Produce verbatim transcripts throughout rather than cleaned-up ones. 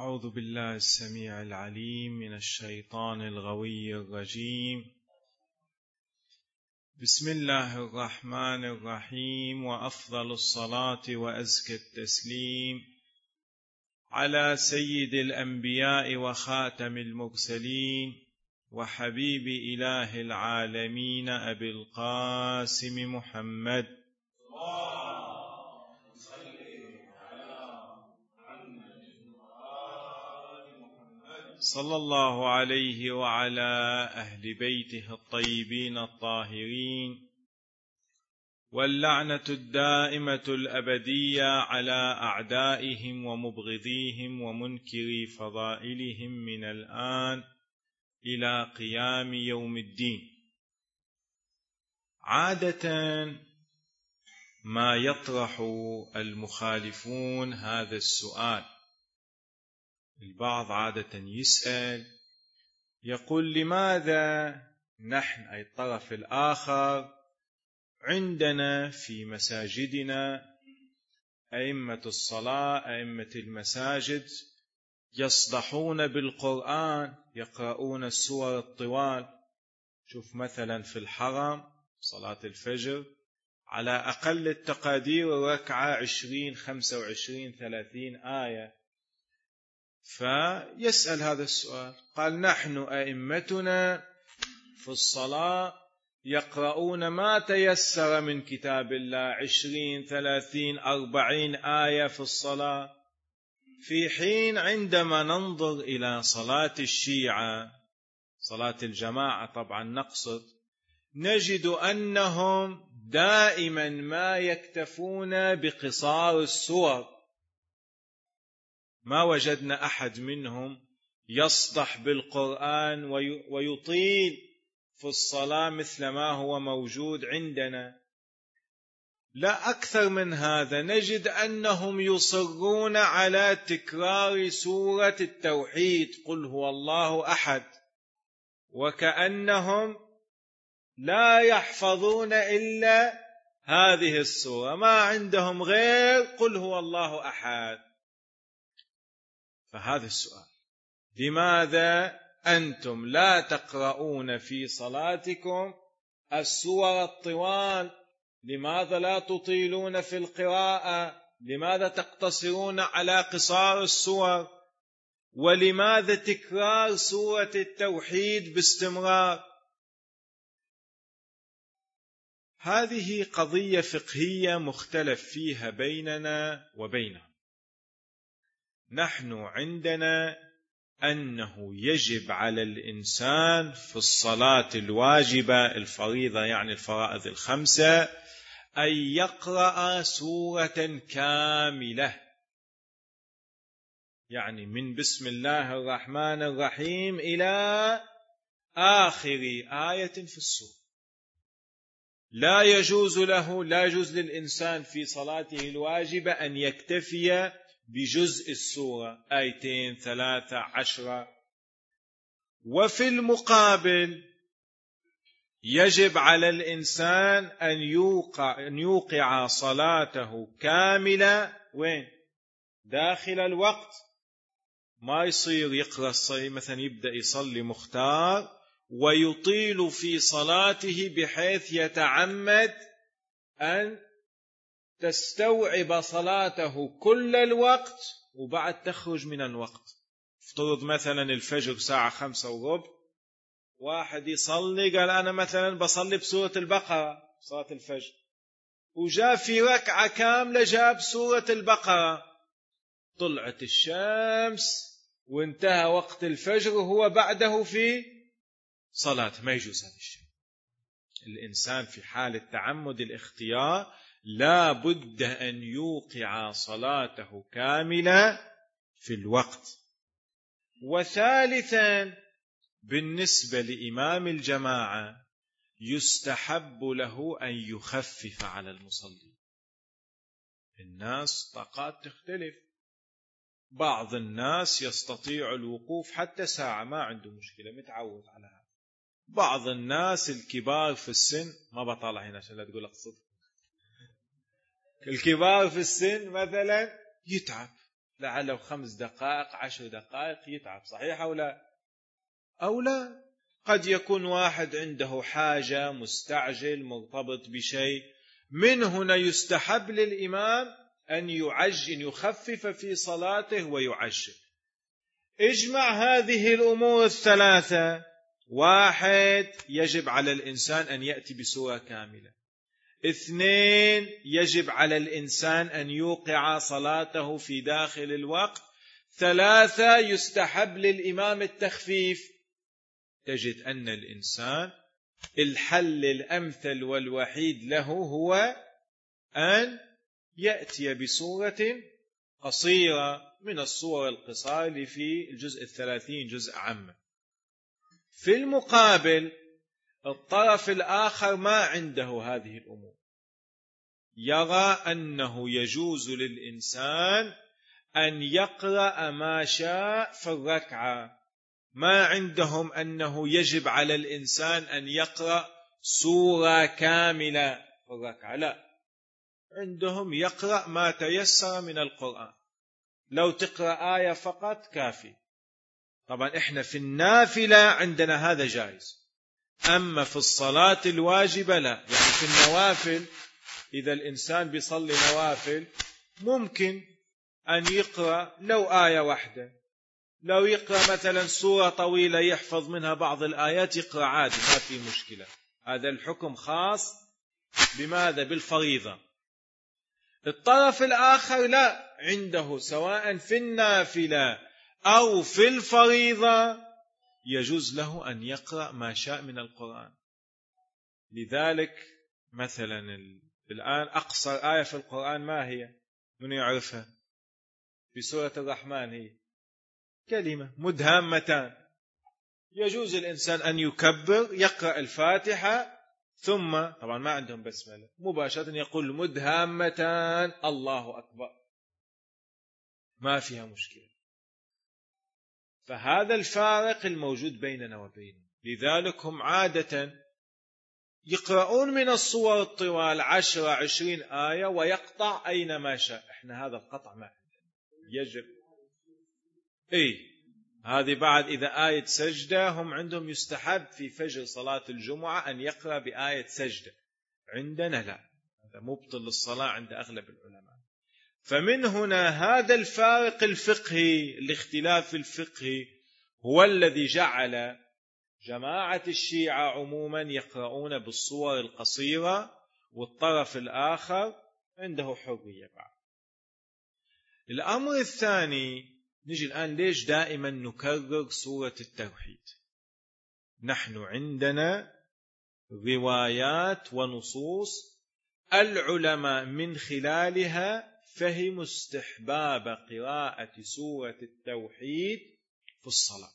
أعوذ بالله السميع العليم من الشيطان الغوي الرجيم. بسم الله الرحمن الرحيم، وأفضل الصلاة وأزكى التسليم على سيد الأنبياء وخاتم المرسلين وحبيب إله العالمين أبي القاسم محمد صلى الله عليه وعلى أهل بيته الطيبين الطاهرين، واللعنة الدائمة الأبدية على أعدائهم ومبغضيهم ومنكري فضائلهم من الآن إلى قيام يوم الدين. عادة ما يطرح المخالفون هذا السؤال، البعض عادة يسأل يقول: لماذا نحن أي الطرف الآخر عندنا في مساجدنا أئمة الصلاة أئمة المساجد يصدحون بالقرآن، يقرؤون السور الطوال. شوف مثلا في الحرم صلاة الفجر على أقل التقادير ركعة عشرين خمسة وعشرين ثلاثين آية. فيسأل هذا السؤال، قال: نحن أئمتنا في الصلاة يقرؤون ما تيسر من كتاب الله، عشرين ثلاثين أربعين آية في الصلاة، في حين عندما ننظر إلى صلاة الشيعة صلاة الجماعة طبعا نقصد، نجد أنهم دائما ما يكتفون بقصار السور. ما وجدنا أحد منهم يصدح بالقرآن ويطيل في الصلاة مثل ما هو موجود عندنا. لا أكثر من هذا، نجد أنهم يصرون على تكرار سورة التوحيد، قل هو الله أحد، وكأنهم لا يحفظون إلا هذه السورة، ما عندهم غير قل هو الله أحد. فهذا السؤال: لماذا أنتم لا تقرؤون في صلاتكم السور الطوال؟ لماذا لا تطيلون في القراءة؟ لماذا تقتصرون على قصار السور؟ ولماذا تكرار سورة التوحيد باستمرار؟ هذه قضية فقهية مختلف فيها بيننا وبينهم. نحن عندنا أنه يجب على الإنسان في الصلاة الواجبة الفريضة، يعني الفرائض الخمسة، أن يقرأ سورة كاملة، يعني من بسم الله الرحمن الرحيم إلى آخر آية في السورة. لا يجوز له لا يجوز للإنسان في صلاته الواجبة أن يكتفي بجزء السورة، آيتين ثلاثة عشرة. وفي المقابل يجب على الإنسان أن يوقع, أن يوقع صلاته كاملة وين؟ داخل الوقت. ما يصير يقرأ الصلاة مثلا يبدأ يصلي مختار ويطيل في صلاته بحيث يتعمد أن تستوعب صلاته كل الوقت وبعد تخرج من الوقت. افترض مثلا الفجر ساعة خمسة وربع، واحد يصلي قال أنا مثلا بصلي بسورة البقرة صلاة الفجر، وجاء في ركعة كاملة جاب سورة البقرة، طلعت الشمس وانتهى وقت الفجر وهو بعده في صلاة. ما يجوز هذا الشيء. الإنسان في حال التعمد الاختيار لا بد أن يوقع صلاته كاملة في الوقت. وثالثا، بالنسبة لإمام الجماعة يستحب له أن يخفف على المصلي. الناس طاقات تختلف، بعض الناس يستطيع الوقوف حتى ساعة ما عنده مشكلة، متعود على هذا. بعض الناس الكبار في السن، ما بطالع هنا عشان لا تقول أقصد، الكبار في السن مثلا يتعب، لعله خمس دقائق عشر دقائق يتعب، صحيح أو لا؟ أو لا، قد يكون واحد عنده حاجة، مستعجل، مرتبط بشيء، من هنا يستحب للإمام أن يعجل، يخفف في صلاته ويعجل. اجمع هذه الأمور الثلاثة: واحد، يجب على الإنسان أن يأتي بسورة كاملة. اثنين، يجب على الإنسان أن يوقع صلاته في داخل الوقت. ثلاثة، يستحب للإمام التخفيف. تجد أن الإنسان الحل الأمثل والوحيد له هو أن يأتي بسورة قصيرة من الصور القصار اللي في الجزء الثلاثين، جزء عامة. في المقابل الطرف الآخر ما عنده هذه الأمور، يرى أنه يجوز للإنسان أن يقرأ ما شاء في الركعة، ما عندهم أنه يجب على الإنسان أن يقرأ سورة كاملة في الركعة، لا، عندهم يقرأ ما تيسر من القرآن، لو تقرأ آية فقط كافي. طبعا إحنا في النافلة عندنا هذا جائز، أما في الصلاة الواجبة لا. يعني في النوافل إذا الإنسان بيصلي نوافل ممكن أن يقرأ لو آية واحدة، لو يقرأ مثلا سورة طويلة يحفظ منها بعض الآيات يقرأ عادي، ما في مشكلة. هذا الحكم خاص بماذا؟ بالفريضة. الطرف الآخر لا، عنده سواء في النافلة أو في الفريضة يجوز له أن يقرأ ما شاء من القرآن. لذلك مثلا الآن أقصر آية في القرآن ما هي؟ من يعرفها؟ في سورة الرحمن هي كلمة مدهامتان. يجوز الإنسان أن يكبر يقرأ الفاتحة ثم طبعا ما عندهم بسملة، مباشرة يقول مدهامتان الله أكبر، ما فيها مشكلة. فهذا الفارق الموجود بيننا وبينهم. لذلك هم عادة يقرؤون من الصور الطوال عشرة عشرين آية ويقطع أينما شاء. إحنا هذا القطع ما يجب. إيه هذه بعد إذا آية سجدة هم عندهم يستحب في فجر صلاة الجمعة أن يقرأ بآية سجدة، عندنا لا، هذا مبطل للصلاة عند أغلب العلماء. فمن هنا هذا الفارق الفقهي، الاختلاف الفقهي هو الذي جعل جماعة الشيعة عموما يقرؤون بالصور القصيرة، والطرف الآخر عنده حرية بعد. الأمر الثاني، نجي الآن ليش دائما نكرر سورة التوحيد؟ نحن عندنا روايات ونصوص العلماء من خلالها فهموا استحباب قراءة سورة التوحيد في الصلاة.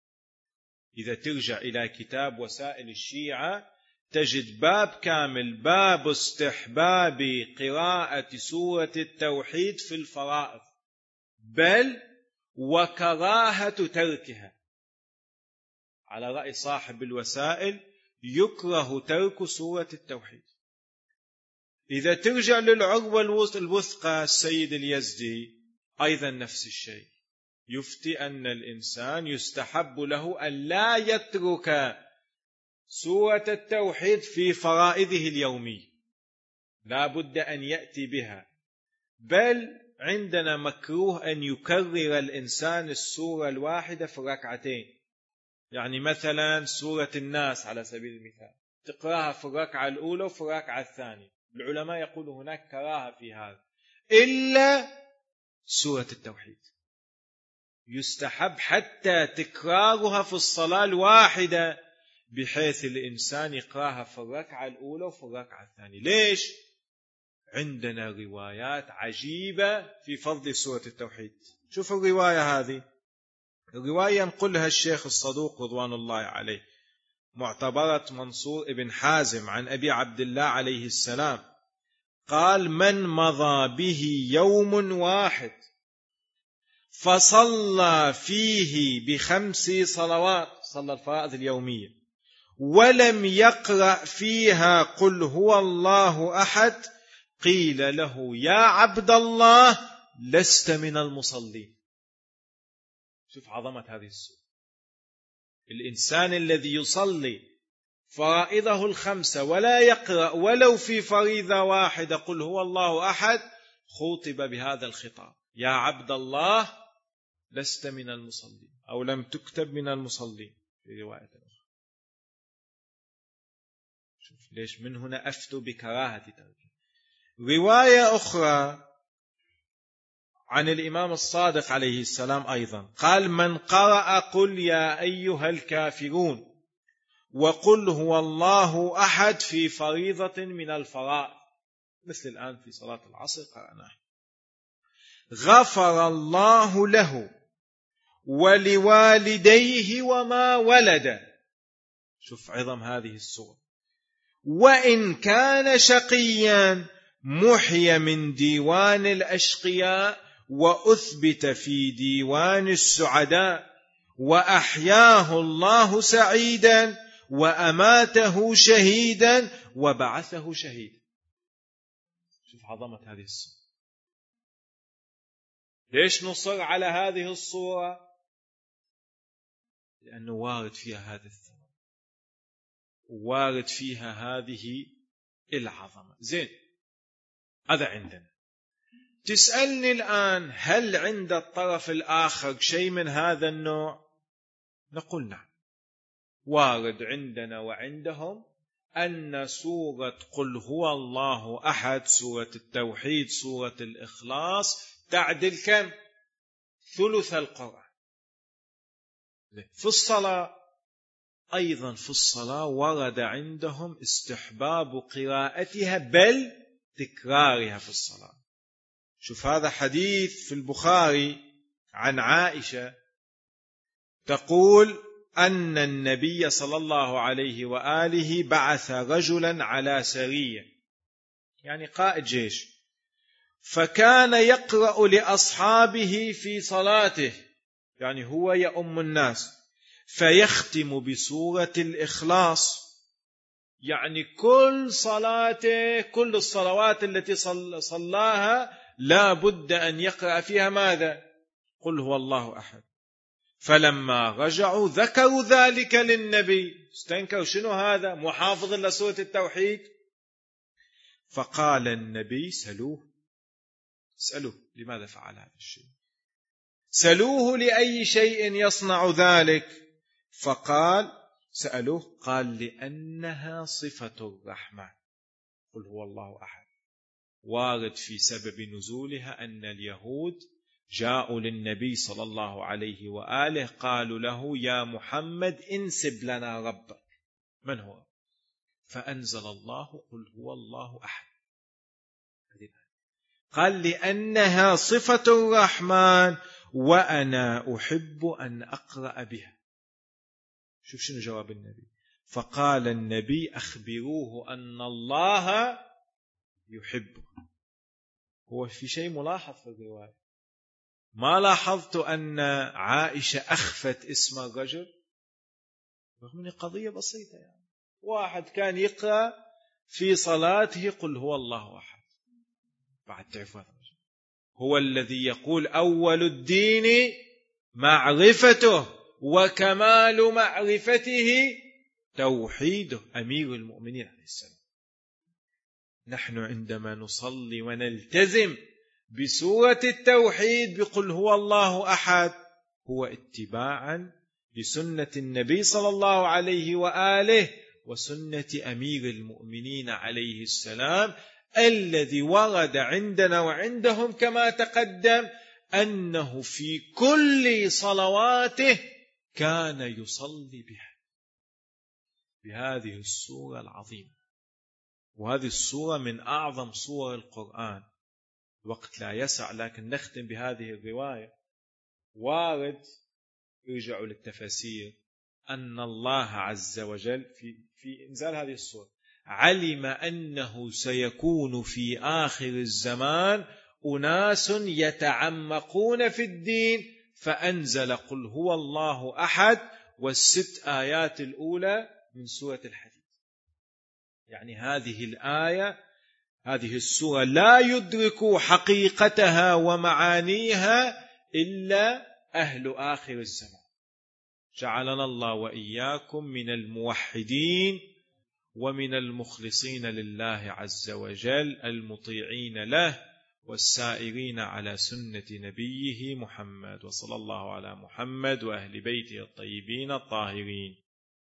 إذا ترجع إلى كتاب وسائل الشيعة تجد باب كامل، باب استحباب قراءة سورة التوحيد في الفرائض، بل وكراهة تركها. على رأي صاحب الوسائل يكره ترك سورة التوحيد. إذا ترجع للعروة الوثقى السيد اليزدي أيضا نفس الشيء، يفتي أن الإنسان يستحب له أن لا يترك سورة التوحيد في فرائضه اليومي، لا بد أن يأتي بها، بل عندنا مكروه أن يكرر الإنسان السورة الواحدة في ركعتين. يعني مثلا سورة الناس على سبيل المثال تقرأها في الركعة الأولى وفي الركعة الثانية، العلماء يقولوا هناك كراهة في هذا، إلا سورة التوحيد يستحب حتى تكرارها في الصلاة الواحدة، بحيث الإنسان يقرأها في الركعة الأولى وفي الركعة الثانية. ليش؟ عندنا روايات عجيبة في فضل سورة التوحيد. شوف الرواية هذه، الرواية ينقلها الشيخ الصدوق رضوان الله عليه، معتبرة منصور ابن حازم عن أبي عبد الله عليه السلام قال: من مضى به يوم واحد فصلى فيه بخمس صلوات، صلى الفرائض اليومية، ولم يقرأ فيها قل هو الله أحد، قيل له يا عبد الله لست من المصلين. شوف عظمة هذه السورة. الإنسان الذي يصلي فرائضه الخمسة ولا يقرأ ولو في فريضة واحدة قل هو الله أحد، خوطب بهذا الخطاب: يا عبد الله لست من المصلين، أو لم تكتب من المصلين في رواية أخرى. شوف ليش من هنا أفتوا بكراهة تركه. رواية أخرى عن الإمام الصادق عليه السلام أيضا قال: من قرأ قل يا أيها الكافرون وقل هو الله أحد في فريضة من الفرائض، مثل الآن في صلاة العصر قرأناه، غفر الله له ولوالديه وما ولد. شوف عظم هذه السورة. وإن كان شقيا محي من ديوان الأشقياء وأثبت في ديوان السعداء، وأحياه الله سعيدا وأماته شهيدا وبعثه شهيدا. شوف عظمة هذه الصورة. ليش نصر على هذه الصورة؟ لأنه وارد فيها هذا الثواب، وارد فيها هذه العظمة. زين، هذا عندنا. تسألني الآن هل عند الطرف الآخر شيء من هذا النوع؟ نقول نعم، وارد عندنا وعندهم أن سورة قل هو الله أحد، سورة التوحيد، سورة الإخلاص، تعدل كم؟ ثلث القرآن. في الصلاة أيضا، في الصلاة ورد عندهم استحباب قراءتها بل تكرارها في الصلاة. شوف هذا حديث في البخاري عن عائشة تقول أن النبي صلى الله عليه وآله بعث رجلا على سرية، يعني قائد جيش، فكان يقرأ لأصحابه في صلاته، يعني هو يؤم الناس، فيختم بسورة الإخلاص. يعني كل صلاته، كل الصلوات التي صلاها لا بد أن يقرأ فيها ماذا؟ قل هو الله أحد. فلما رجعوا ذكروا ذلك للنبي، استنكروا شنو هذا؟ محافظ لسورة التوحيد. فقال النبي: سلوه، اسألوه لماذا فعل هذا الشيء، سلوه لأي شيء يصنع ذلك. فقال: سألوه، قال: لأنها صفة الرحمن. قل هو الله أحد وارد في سبب نزولها أن اليهود جاءوا للنبي صلى الله عليه وآله قالوا له: يا محمد انسب لنا ربك. من هو؟ فأنزل الله: قل هو الله أحد. قال: لأنها صفة الرحمن وأنا أحب أن أقرأ بها. شوف شنو جواب النبي. فقال النبي: أخبروه أن الله يحبه. هو في شيء ملاحظ في الرواية، ما لاحظت أن عائشة أخفت اسم الرجل، رغم أن قضية بسيطة، يعني واحد كان يقرأ في صلاته قل هو الله أحد. بعد تعرف هذا الرجل هو الذي يقول: أول الدين معرفته وكمال معرفته توحيده، أمير المؤمنين عليه السلام. نحن عندما نصلي ونلتزم بسورة التوحيد بقل هو الله أحد، هو اتباعا لسنة النبي صلى الله عليه وآله وسنة أمير المؤمنين عليه السلام، الذي ورد عندنا وعندهم كما تقدم أنه في كل صلواته كان يصلي بها، بهذه السورة العظيمة. وهذه السورة من أعظم سور القرآن. الوقت لا يسع، لكن نختم بهذه الرواية. وارد، ارجعوا للتفاسير، أن الله عز وجل في, في إنزال هذه السورة علم أنه سيكون في آخر الزمان أناس يتعمقون في الدين، فأنزل قل هو الله أحد والست آيات الأولى من سورة الحديد. يعني هذه الآية هذه السورة لا يدرك حقيقتها ومعانيها إلا أهل آخر الزمان. جعلنا الله وإياكم من الموحدين ومن المخلصين لله عز وجل المطيعين له والسائرين على سنة نبيه محمد. وصلى الله على محمد وأهل بيته الطيبين الطاهرين.